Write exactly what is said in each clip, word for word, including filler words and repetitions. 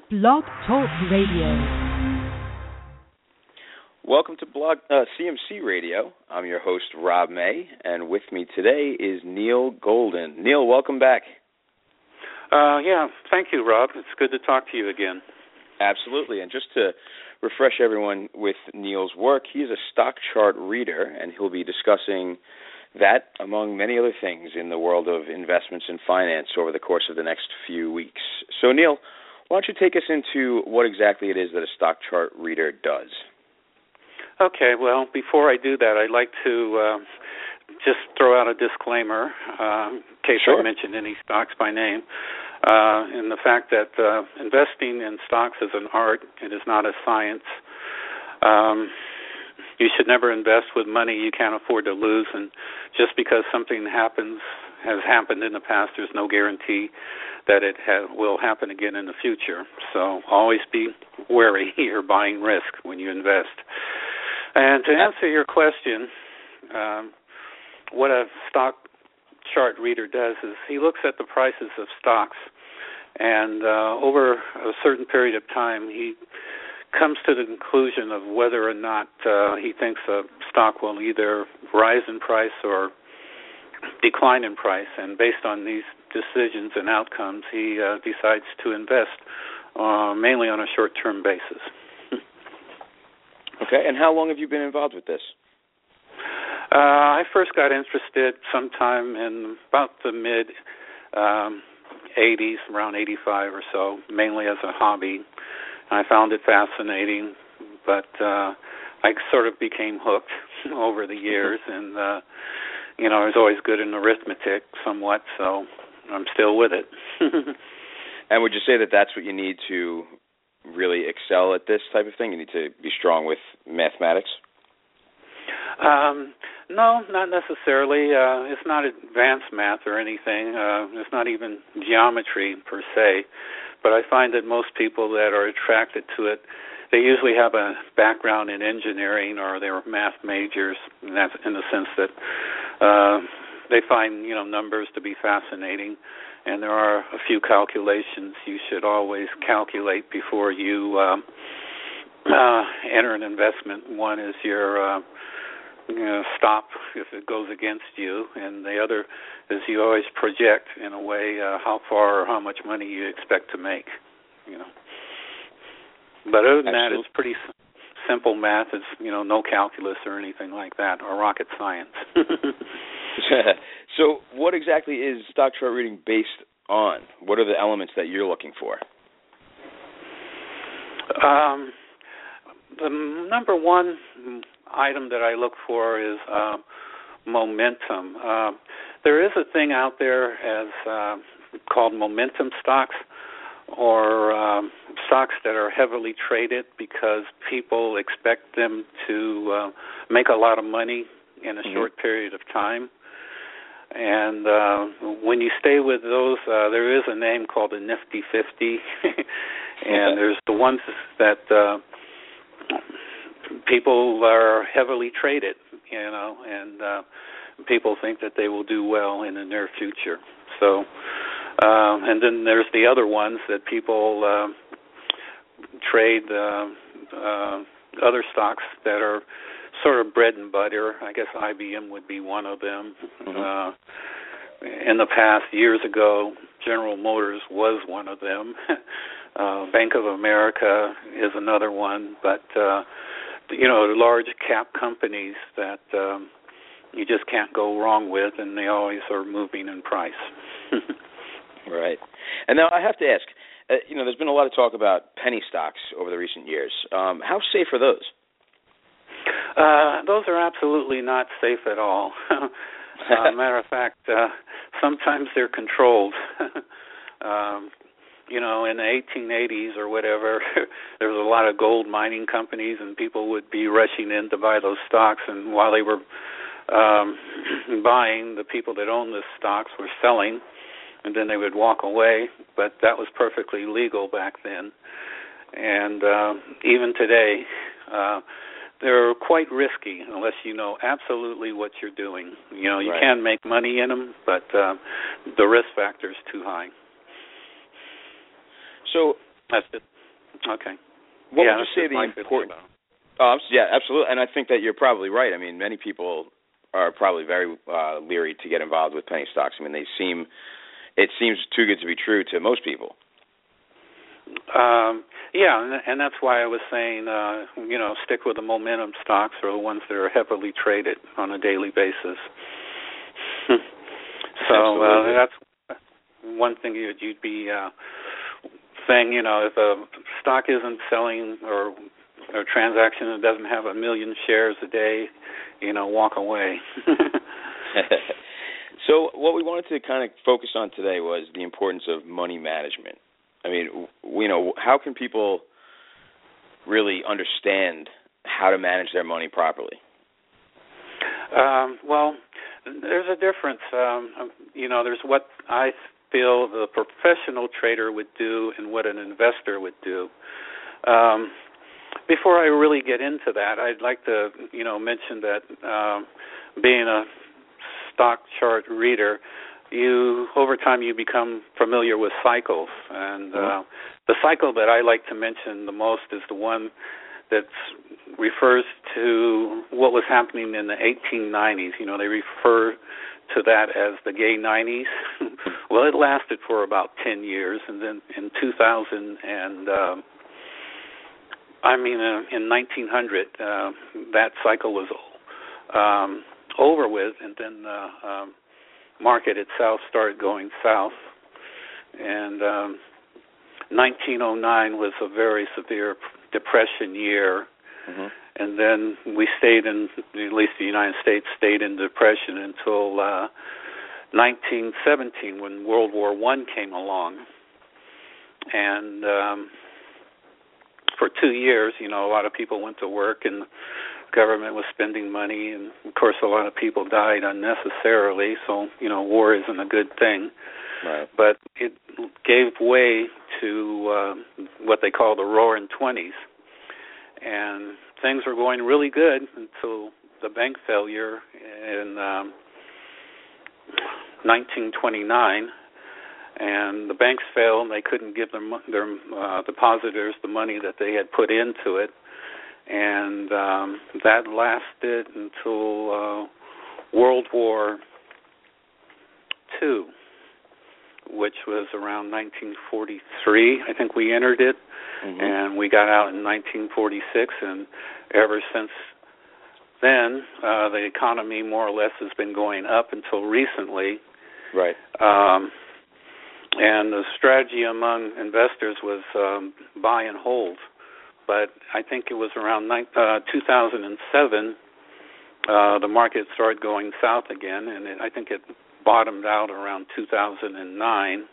Blog Talk Radio. Welcome to Blog uh, C M C Radio. I'm your host, Rob May, and with me today is Neil Golden. Neil, welcome back. Uh, yeah, thank you, Rob. It's good to talk to you again. Absolutely, and just to refresh everyone with Neil's work, he is a stock chart reader, and he'll be discussing that, among many other things, in the world of investments and finance over the course of the next few weeks. So, Neil, why don't you take us into what exactly it is that a stock chart reader does? Okay, well, before I do that, I'd like to uh, just throw out a disclaimer uh, in case Sure. I mention any stocks by name, uh, in the fact that uh, investing in stocks is an art. It is not a science. Um, you should never invest with money you can't afford to lose, and just because something happens, has happened in the past, there's no guarantee that it ha- will happen again in the future. So always be wary you're buying risk when you invest. And to answer your question, um, what a stock chart reader does is he looks at the prices of stocks, and uh, over a certain period of time, he comes to the conclusion of whether or not uh, he thinks a stock will either rise in price or decline in price. And based on these decisions and outcomes, he uh, decides to invest uh, mainly on a short-term basis. Okay, and how long have you been involved with this? Uh, I first got interested sometime in about the mid um, eighties, around eighty-five or so, mainly as a hobby. I found it fascinating, but uh, I sort of became hooked over the years, and uh, you know, I was always good in arithmetic somewhat, so I'm still with it. And would you say that that's what you need to really excel at this type of thing? You need to be strong with mathematics? Um, no, not necessarily. Uh, it's not advanced math or anything. Uh, it's not even geometry per se. But I find that most people that are attracted to it, they usually have a background in engineering or they're math majors, and that's in the sense that uh, they find, you know, numbers to be fascinating. And there are a few calculations you should always calculate before you um, uh, enter an investment. One is your uh, you know, stop if it goes against you, and the other is you always project in a way uh, how far or how much money you expect to make. You know, but other than Absolutely. that, it's pretty s- simple math. It's, you know, no calculus or anything like that, or rocket science. So what exactly is stock chart reading based on? What are the elements that you're looking for? Um, the number one item that I look for is uh, momentum. Uh, there is a thing out there as uh, called momentum stocks, or um, stocks that are heavily traded because people expect them to uh, make a lot of money in a Mm-hmm. short period of time. And uh, when you stay with those, uh, there is a name called the Nifty fifty, and there's the ones that uh, people are heavily traded, you know, and uh, people think that they will do well in the near future. So, uh, and then there's the other ones that people uh, trade uh, uh, other stocks that are sort of bread and butter. I guess I B M would be one of them. Mm-hmm. Uh, in the past, years ago, General Motors was one of them. uh, Bank of America is another one. But, uh, you know, the large cap companies that um, you just can't go wrong with, and they always are moving in price. Right. And now I have to ask, uh, you know, there's been a lot of talk about penny stocks over the recent years. Um, how safe are those? Uh, those are absolutely not safe at all. uh, matter of fact, uh, sometimes they're controlled. um, you know, in the eighteen eighties or whatever, there was a lot of gold mining companies, and people would be rushing in to buy those stocks. And while they were um, buying, the people that owned the stocks were selling, and then they would walk away. But that was perfectly legal back then. And uh, even today, uh, they're quite risky unless you know absolutely what you're doing. You know, you Right. can make money in them, but uh, the risk factor is too high. So That's it. Okay. What yeah, would you say the my important? Oh, yeah, absolutely, and I think that you're probably right. I mean, many people are probably very uh, leery to get involved with penny stocks. I mean, they seem it seems too good to be true to most people. Um, yeah, and, and that's why I was saying, uh, you know, stick with the momentum stocks or the ones that are heavily traded on a daily basis. So uh, that's one thing you'd, you'd be uh, saying, you know, if a stock isn't selling or a transaction that doesn't have a million shares a day, you know, walk away. So what we wanted to kind of focus on today was the importance of money management. I mean, you know, how can people really understand how to manage their money properly? Um, well, there's a difference. Um, you know, there's what I feel the professional trader would do and what an investor would do. Um, before I really get into that, I'd like to, you know, mention that um, being a stock chart reader, you over time you become familiar with cycles, and uh, the cycle that I like to mention the most is the one that refers to what was happening in the eighteen nineties. You know, they refer to that as the gay nineties. Well, it lasted for about ten years, and then in two thousand and um, I mean uh, in nineteen hundred, uh, that cycle was um, over with, and then the uh, um, market itself started going south, and um, nineteen oh nine was a very severe depression year, mm-hmm. and then we stayed in, at least the United States stayed in depression until uh, nineteen seventeen when World War One came along, and um, for two years, you know, a lot of people went to work and the government was spending money, and of course a lot of people died unnecessarily, so, you know, war isn't a good thing. Right. But it gave way to uh, what they call the Roaring Twenties, and things were going really good until the bank failure in um, nineteen twenty-nine, and the banks failed, and they couldn't give their, their uh, depositors the money that they had put into it, and um, that lasted until uh, World War Two, which was around nineteen forty-three. I think we entered it, mm-hmm. and we got out in nineteen forty-six, and ever since then, uh, the economy more or less has been going up until recently. Right. Um, and the strategy among investors was um, buy and hold. But I think it was around uh, two thousand seven, uh, the market started going south again, and it, I think it bottomed out around two thousand nine,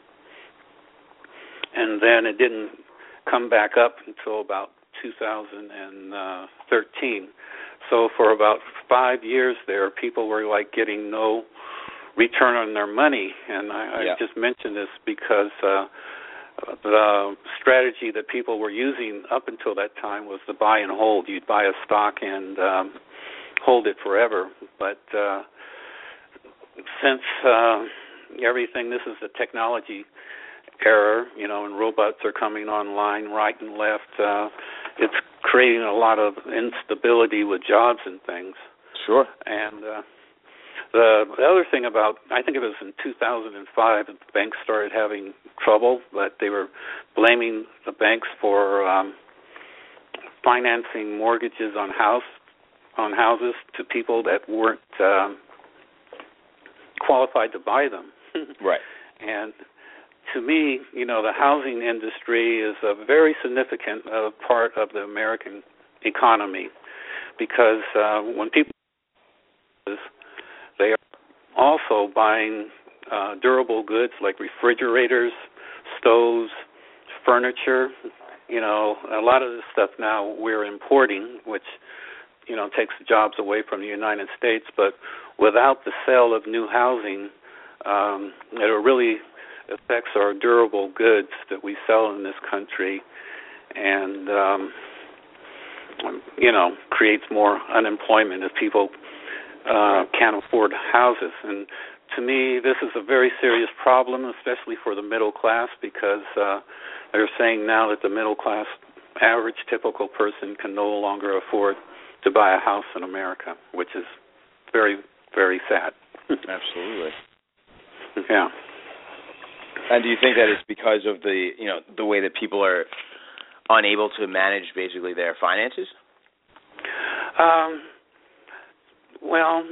and then it didn't come back up until about two thousand thirteen. So for about five years there, people were like getting no return on their money, and I, yeah. I just mentioned this because uh, the strategy that people were using up until that time was the buy and hold. You'd buy a stock and um, hold it forever, but uh, since uh, everything, this is the technology era, you know, and robots are coming online right and left, uh, it's creating a lot of instability with jobs and things. Sure. And uh, the, the other thing about, I think it was in two thousand five, the banks started having trouble, but they were blaming the banks for um, financing mortgages on house on houses to people that weren't um, qualified to buy them. Right. And to me, you know, the housing industry is a very significant uh, part of the American economy because uh, when people, they are also buying uh, durable goods like refrigerators, stoves, furniture. You know, a lot of this stuff now we're importing, which, you know, takes jobs away from the United States. But without the sale of new housing, um, it really affects our durable goods that we sell in this country, and um, you know, creates more unemployment if people uh, can't afford houses. And to me, this is a very serious problem, especially for the middle class, because uh, they're saying now that the middle class average typical person can no longer afford to buy a house in America, which is very, very sad. Absolutely. Yeah. And do you think that it's because of the, you know, the way that people are unable to manage basically their finances? Um, well,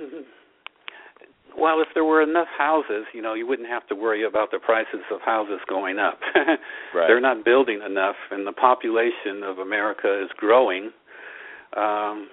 well, if there were enough houses, you know, you wouldn't have to worry about the prices of houses going up. Right. They're not building enough, and the population of America is growing. Um,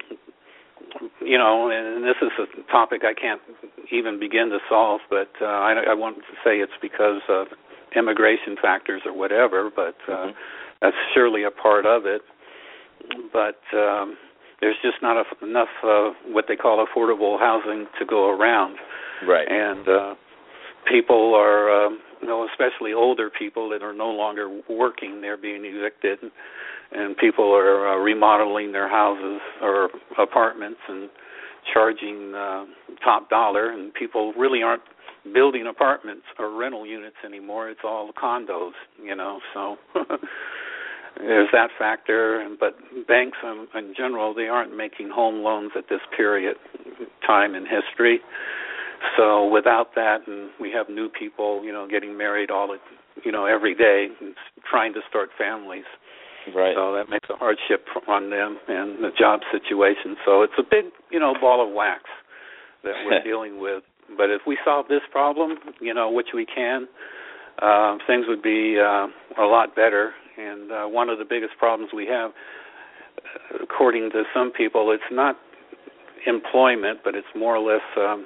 you know, and this is a topic I can't even begin to solve, but uh, I, I want to say it's because of immigration factors or whatever, but uh, mm-hmm. that's surely a part of it. But um, there's just not a, enough uh, what they call affordable housing to go around. Right. And uh, people are, uh, you know, especially older people that are no longer working, they're being evicted, and people are uh, remodeling their houses or apartments and charging uh, top dollar, and people really aren't building apartments or rental units anymore. It's all condos, you know, so there's that factor. But banks in, in general, they aren't making home loans at this period time in history. So without that, and we have new people, you know, getting married all, you know, every day, and trying to start families. Right. So that makes a hardship on them and the job situation. So it's a big, you know, ball of wax that we're dealing with. But if we solve this problem, you know, which we can, uh, things would be uh, a lot better. And uh, one of the biggest problems we have, according to some people, it's not employment, but it's more or less um,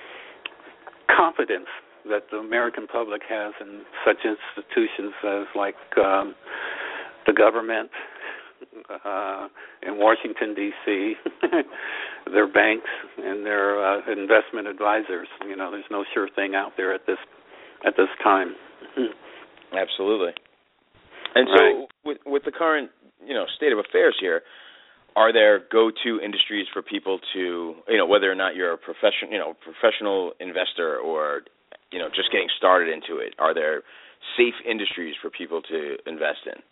confidence that the American public has in such institutions as like um, the government uh, in Washington, D C, their banks, and their uh, investment advisors. You know, there's no sure thing out there at this at this time. Absolutely. And so, right. with with the current, you know, state of affairs here, are there go-to industries for people to, you know, whether or not you're a profession, you know, professional investor or, you know, just getting started into it? Are there safe industries for people to invest in?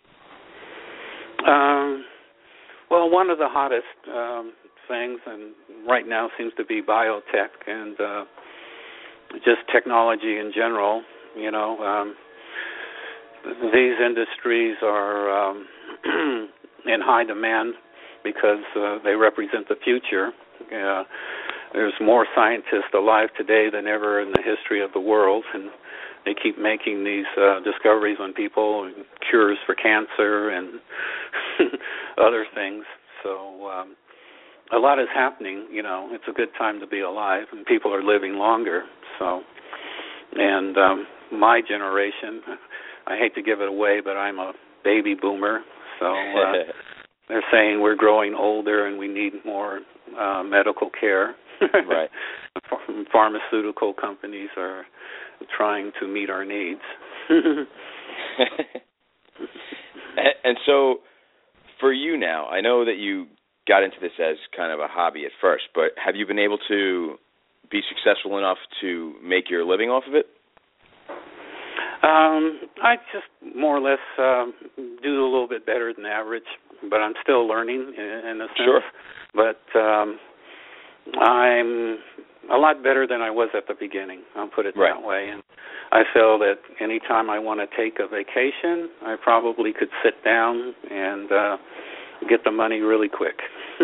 Um, well, one of the hottest um, things, and right now seems to be biotech and uh, just technology in general. You know, um, these industries are um, in high demand because uh, they represent the future. Uh, there's more scientists alive today than ever in the history of the world, and they keep making these uh, discoveries on people, and cures for cancer and other things. So um, a lot is happening. You know, it's a good time to be alive, and people are living longer. So, and um, my generation, I hate to give it away, but I'm a baby boomer. So uh, they're saying we're growing older and we need more uh, medical care. Right. Pharmaceutical companies are trying to meet our needs. and, and so for you now, I know that you got into this as kind of a hobby at first, but have you been able to be successful enough to make your living off of it? Um, I just more or less um, do a little bit better than average, but I'm still learning in, in a sense. Sure. But um, I'm a lot better than I was at the beginning, I'll put it right. that way. And I feel that any time I want to take a vacation, I probably could sit down and uh, get the money really quick.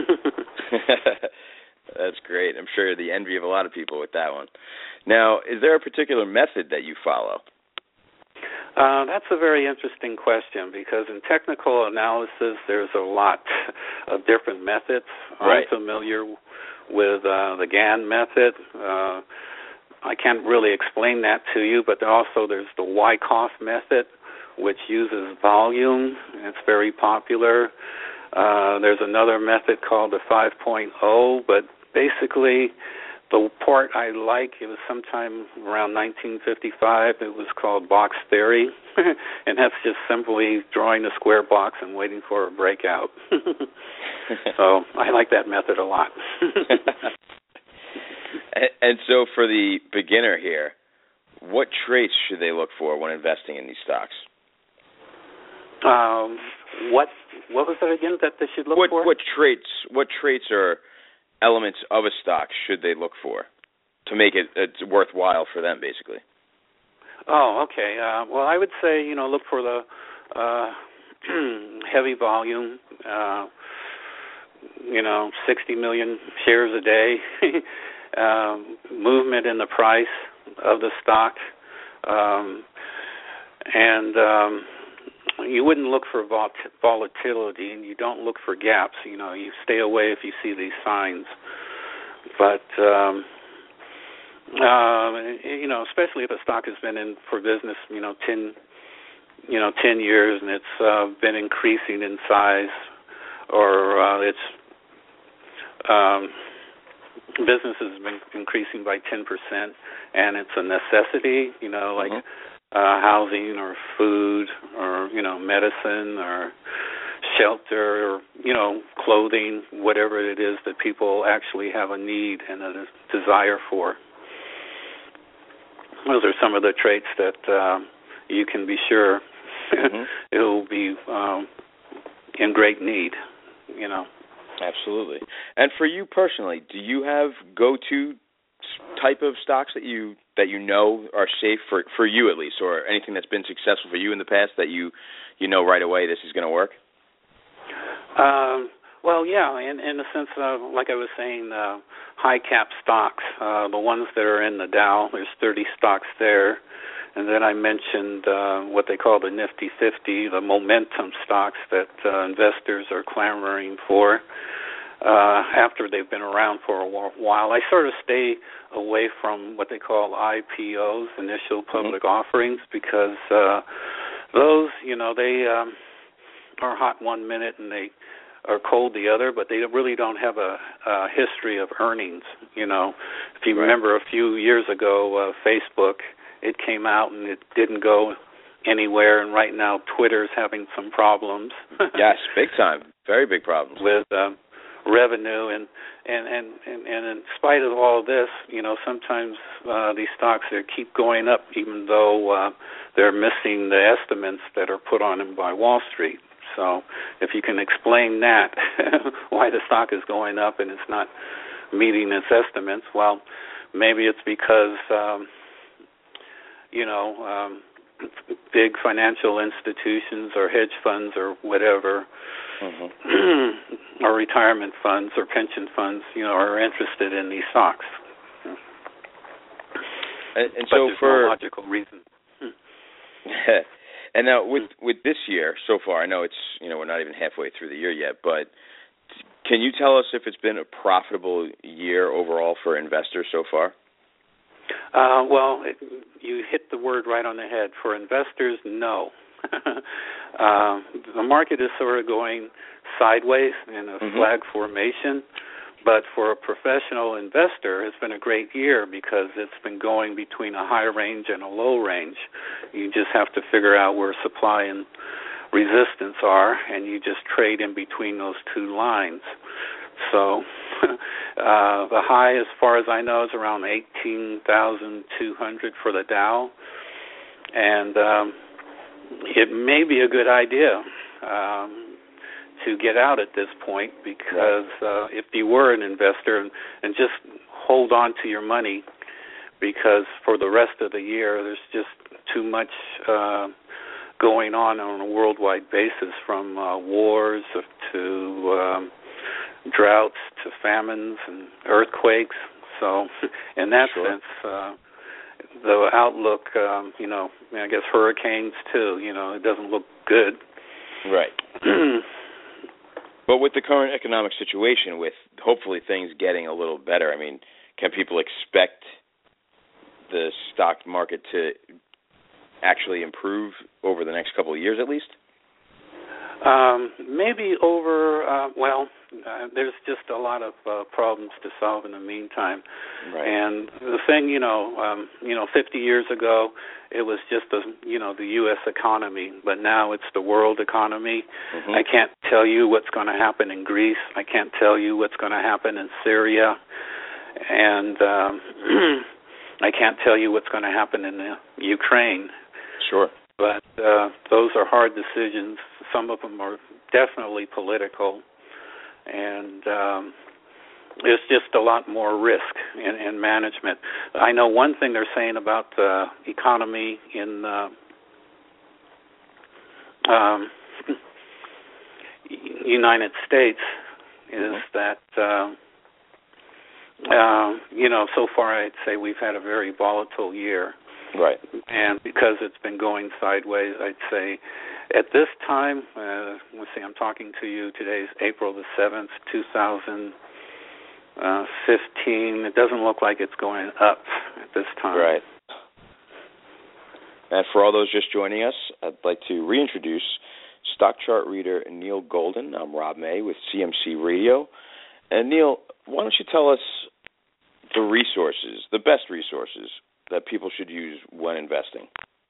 That's great. I'm sure you're the envy of a lot of people with that one. Now, is there a particular method that you follow? Uh, that's a very interesting question because in technical analysis, there's a lot of different methods. Right. I'm familiar with uh, the Gann method. Uh, I can't really explain that to you, but also there's the Wyckoff method, which uses volume. It's very popular. Uh, there's another method called the five point oh, but basically the part I like, it was sometime around nineteen fifty-five, it was called box theory, and that's just simply drawing a square box and waiting for a breakout. So I like that method a lot. and, and so for the beginner here, what traits should they look for when investing in these stocks? Um, what what was it again that they should look what, for? What traits? What traits or elements of a stock should they look for to make it it's worthwhile for them, basically? Oh, okay. Uh, well, I would say you know look for the uh, heavy volume. Uh, you know, sixty million shares a day. um, movement in the price of the stock, um, and um, you wouldn't look for vol- volatility, and you don't look for gaps. You know, you stay away if you see these signs. But um, uh, you know, especially if a stock has been in for business, you know, ten, you know, ten years, and it's uh, been increasing in size, or uh, it's um, business has been increasing by ten percent, and it's a necessity, you know, like mm-hmm. uh, housing or food or, you know, medicine or shelter or, you know, clothing, whatever it is that people actually have a need and a desire for. Those are some of the traits that uh, you can be sure mm-hmm. it will be um, in great need, you know. Absolutely. And for you personally, do you have go-to type of stocks that you that you know are safe for, for you at least, or anything that's been successful for you in the past that you you know right away this is going to work? Um, well, yeah, in, in the sense of, like I was saying, uh, high-cap stocks, uh, the ones that are in the Dow, there's thirty stocks there. And then I mentioned uh, what they call the Nifty fifty, the momentum stocks that uh, investors are clamoring for uh, after they've been around for a while. I sort of stay away from what they call I P Os, initial public mm-hmm. offerings, because uh, those, you know, they um, are hot one minute and they are cold the other, but they really don't have a, a history of earnings. You know, if you right. remember a few years ago, uh, Facebook, it came out and it didn't go anywhere, and right now Twitter's having some problems. Yes, big time, very big problems with uh, revenue, and, and and and and in spite of all this, you know, sometimes uh, these stocks they keep going up, even though uh, they're missing the estimates that are put on them by Wall Street. So, if you can explain that, why the stock is going up and it's not meeting its estimates, well, maybe it's because um, you know, um, big financial institutions or hedge funds or whatever, mm-hmm. or retirement funds or pension funds, you know, are interested in these stocks. And, and but so there's for no logical reason. And now with with this year so far, I know it's you know we're not even halfway through the year yet, but can you tell us if it's been a profitable year overall for investors so far? Uh, well, it, you hit the word right on the head. For investors, no. uh, the market is sort of going sideways in a mm-hmm. flag formation, but for a professional investor, it's been a great year because it's been going between a high range and a low range. You just have to figure out where supply and resistance are, and you just trade in between those two lines. So uh, the high, as far as I know, is around eighteen thousand two hundred for the Dow, and um, it may be a good idea um, to get out at this point because uh, if you were an investor and, and just hold on to your money, because for the rest of the year there's just too much uh, going on on a worldwide basis, from uh, wars to um, droughts to famines and earthquakes. So in that sure. sense, uh, the outlook, um, you know, I guess hurricanes too, you know, it doesn't look good. Right. But with the current economic situation, with hopefully things getting a little better, I mean, can people expect the stock market to actually improve over the next couple of years at least? Um, maybe over, uh, well, uh, there's just a lot of uh, problems to solve in the meantime. Right. And the thing, you know, um, you know, fifty years ago, it was just the, you know, the U S economy, but now it's the world economy. Mm-hmm. I can't tell you what's going to happen in Greece. I can't tell you what's going to happen in Syria. And um, I can't tell you what's going to happen in the Ukraine. Sure. But uh, those are hard decisions. Some of them are definitely political, and um, there's just a lot more risk in, in management. I know one thing they're saying about the economy in uh, um, United States is mm-hmm. that, uh, uh, you know, so far I'd say we've had a very volatile year. Right. And because it's been going sideways, I'd say at this time, uh, let's see, I'm talking to you, today's April the seventh, two thousand fifteen. It doesn't look like it's going up at this time. Right. And for all those just joining us, I'd like to reintroduce stock chart reader Neil Golden. I'm Rob May with C M C Radio. And Neil, why don't you tell us the resources, the best resources that people should use when investing?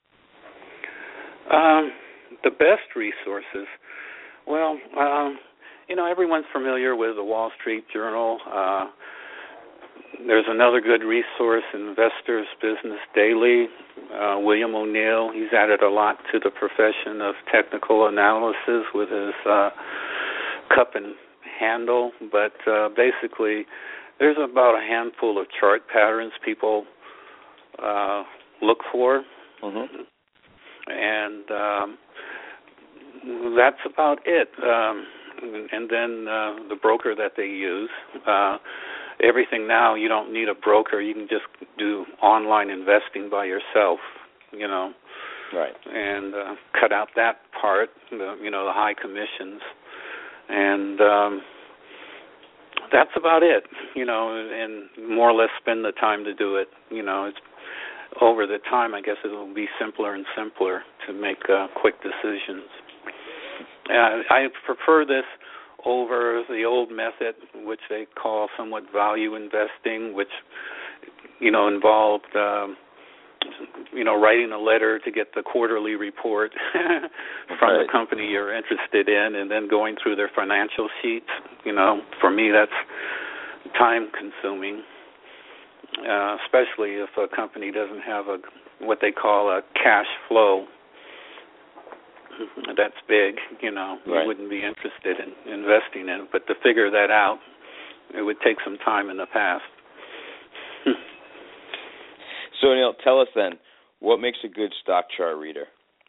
Um, the best resources, well, um, you know, everyone's familiar with the Wall Street Journal. Uh, there's another good resource, Investors Business Daily. Uh, William O'Neill, he's added a lot to the profession of technical analysis with his uh, cup and handle. But uh, basically, there's about a handful of chart patterns people uh, look for. Mm-hmm. And um, that's about it. Um, and then uh, the broker that they use. Uh, everything now, you don't need a broker. You can just do online investing by yourself, you know. Right. And uh, cut out that part, the, you know, the high commissions. And um, that's about it, you know, and more or less spend the time to do it. You know, it's over the time, I guess it will be simpler and simpler to make uh, quick decisions. Uh, I prefer this over the old method, which they call somewhat value investing, which, you know, involved, um, you know, writing a letter to get the quarterly report from right. the company you're interested in and then going through their financial sheets. You know, for me, that's time-consuming. Uh, especially if a company doesn't have a what they call a cash flow that's big, you know, right. you wouldn't be interested in investing in it. But to figure that out, it would take some time in the past. So, Neil, tell us then, what makes a good stock chart reader?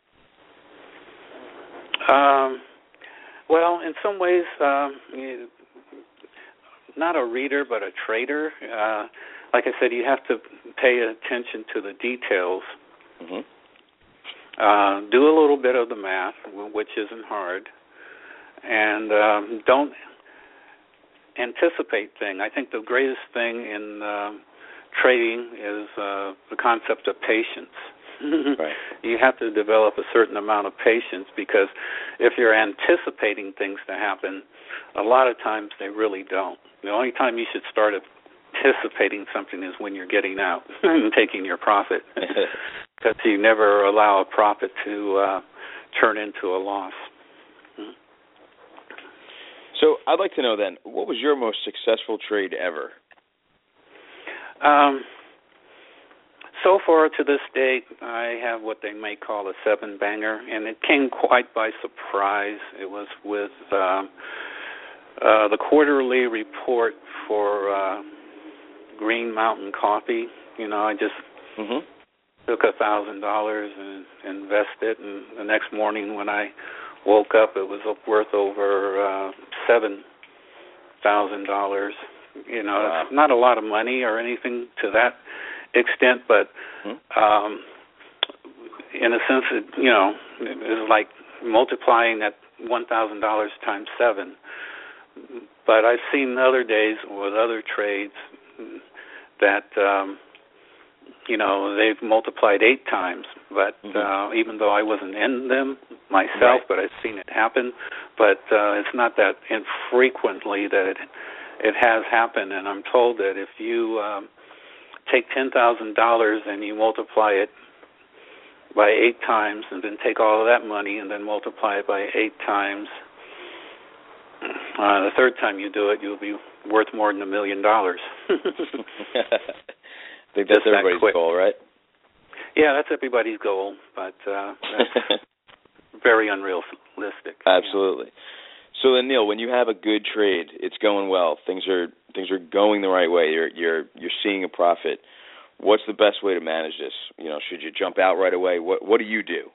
Um, well, in some ways, um, you, not a reader, but a trader. Uh, Like I said, you have to pay attention to the details. Mm-hmm. Uh, do a little bit of the math, which isn't hard, and um, don't anticipate things. I think the greatest thing in uh, trading is uh, the concept of patience. Right. You have to develop a certain amount of patience because if you're anticipating things to happen, a lot of times they really don't. The only time you should start a anticipating something is when you're getting out and taking your profit, because you never allow a profit to uh, turn into a loss. So I'd like to know then, what was your most successful trade ever? Um, so far to this date, I have what they may call a seven-banger, and it came quite by surprise. It was with uh, uh, the quarterly report for uh, Green Mountain Coffee. You know, I just mm-hmm. took a thousand dollars and invested, and the next morning when I woke up, it was worth over uh, seven thousand dollars. You know, wow. It's not a lot of money or anything to that extent, but mm-hmm. um, in a sense, it, you know, it was like multiplying that one thousand dollars times seven. But I've seen other days with other trades that, um, you know, they've multiplied eight times. But mm-hmm. uh, even though I wasn't in them myself, right. but I've seen it happen. But uh, it's not that infrequently that it, it has happened. And I'm told that if you um, take ten thousand dollars and you multiply it by eight times and then take all of that money and then multiply it by eight times, Uh, the third time you do it, you'll be worth more than a million dollars. I think that's everybody's goal, right? Yeah, that's everybody's goal, but uh, that's very unrealistic. Absolutely. Yeah. So then, Neil, when you have a good trade, it's going well, things are things are going the right way, you're you're you're seeing a profit. What's the best way to manage this? You know, should you jump out right away? What what do you do?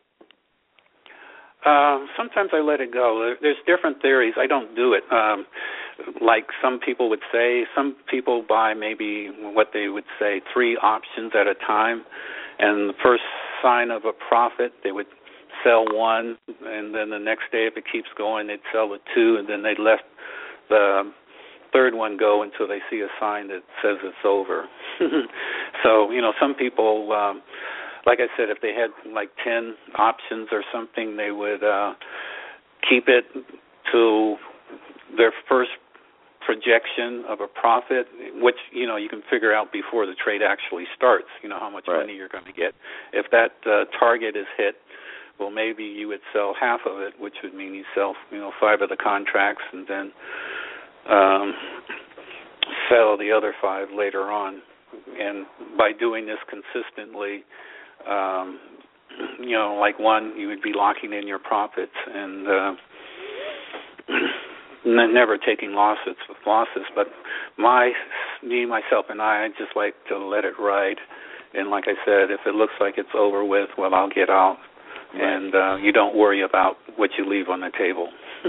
Um, sometimes I let it go. There's different theories. I don't do it. Um, like some people would say, some people buy maybe what they would say three options at a time, and the first sign of a profit, they would sell one, and then the next day, if it keeps going, they'd sell the two, and then they'd let the third one go until they see a sign that says it's over. So, you know, some people, um, like I said, if they had like ten options or something, they would uh, keep it to their first projection of a profit, which, you know, you can figure out before the trade actually starts, you know, how much right. money you're going to get. If that uh, target is hit, well, maybe you would sell half of it, which would mean you sell, you know, five of the contracts and then um, sell the other five later on. And by doing this consistently, um, you know, like one, you would be locking in your profits and uh, never taking losses with losses. But my, me, myself, and I, I just like to let it ride. And like I said, if it looks like it's over with, well, I'll get out. Right. And uh, you don't worry about what you leave on the table.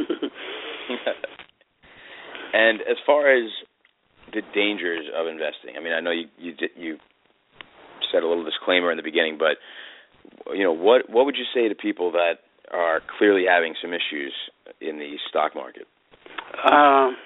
And as far as the dangers of investing, I mean, I know you you, did, you said a little disclaimer in the beginning, but you know, what what would you say to people that are clearly having some issues in the stock market? Um,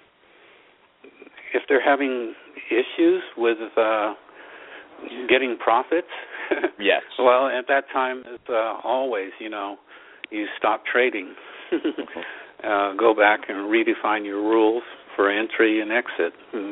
if they're having issues with uh, getting profits, yes. Well, at that time, it's uh, always, you know, you stop trading, uh, go back and redefine your rules for entry and exit.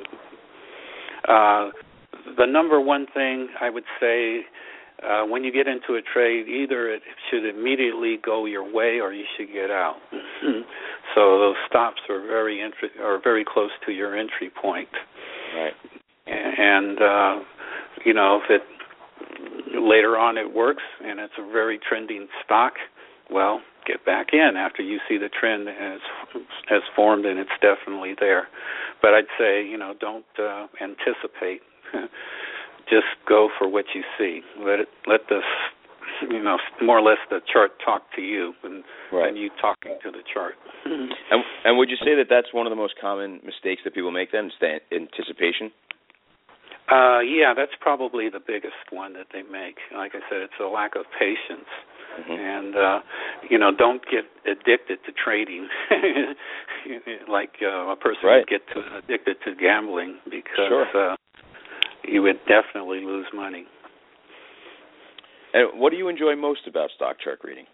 Uh, the number one thing I would say, uh, when you get into a trade, either it should immediately go your way or you should get out. So those stops are very entry, are very close to your entry point. Right. And uh, you know, if it later on it works and it's a very trending stock, well, get back in after you see the trend has has formed and it's definitely there. But I'd say, you know, don't uh, anticipate. Just go for what you see. Let it let this, you know, more or less the chart talk to you and, right. and you talking to the chart. and, and would you say that that's one of the most common mistakes that people make then, is the anticipation? Uh, yeah, that's probably the biggest one that they make. Like I said, it's a lack of patience. Mm-hmm. And, uh, you know, don't get addicted to trading like uh, a person right. would get to, addicted to gambling because sure. uh, you would definitely lose money. And what do you enjoy most about stock chart reading?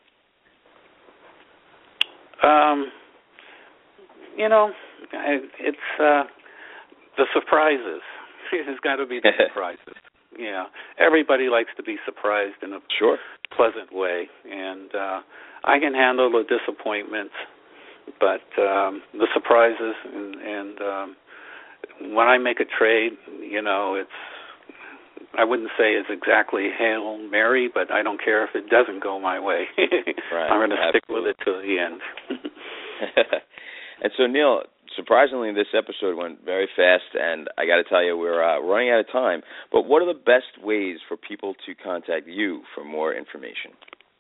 Um, you know, it's uh, the surprises. It's got to be the surprises. Yeah, everybody likes to be surprised in a sure. pleasant way, and uh, I can handle the disappointments, but um, the surprises and, and um, when I make a trade, you know, it's I wouldn't say it's exactly Hail Mary, but I don't care if it doesn't go my way. Right. I'm going to stick with it to the end. And so, Neil, surprisingly, this episode went very fast, and I got to tell you, we're uh, running out of time. But what are the best ways for people to contact you for more information?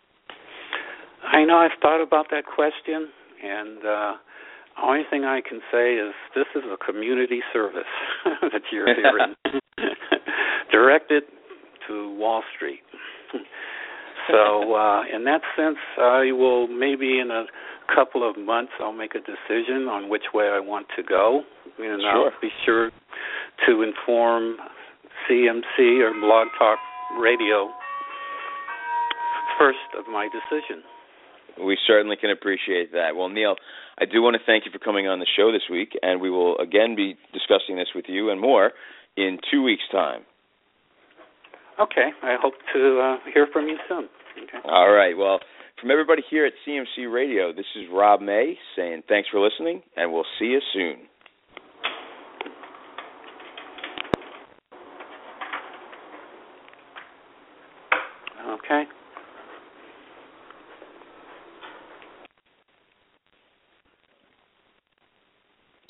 I know I've thought about that question, and uh, the only thing I can say is this is a community service that you're hearing, directed to Wall Street. So uh, in that sense, I will maybe in a couple of months I'll make a decision on which way I want to go, and sure. I'll be sure to inform C M C or Blog Talk Radio first of my decision. We certainly can appreciate that. Well, Neil, I do want to thank you for coming on the show this week, and we will again be discussing this with you and more in two weeks' time. Okay. I hope to uh, hear from you soon. Okay. All right. Well, from everybody here at C M C Radio, this is Rob May saying thanks for listening, and we'll see you soon. Okay.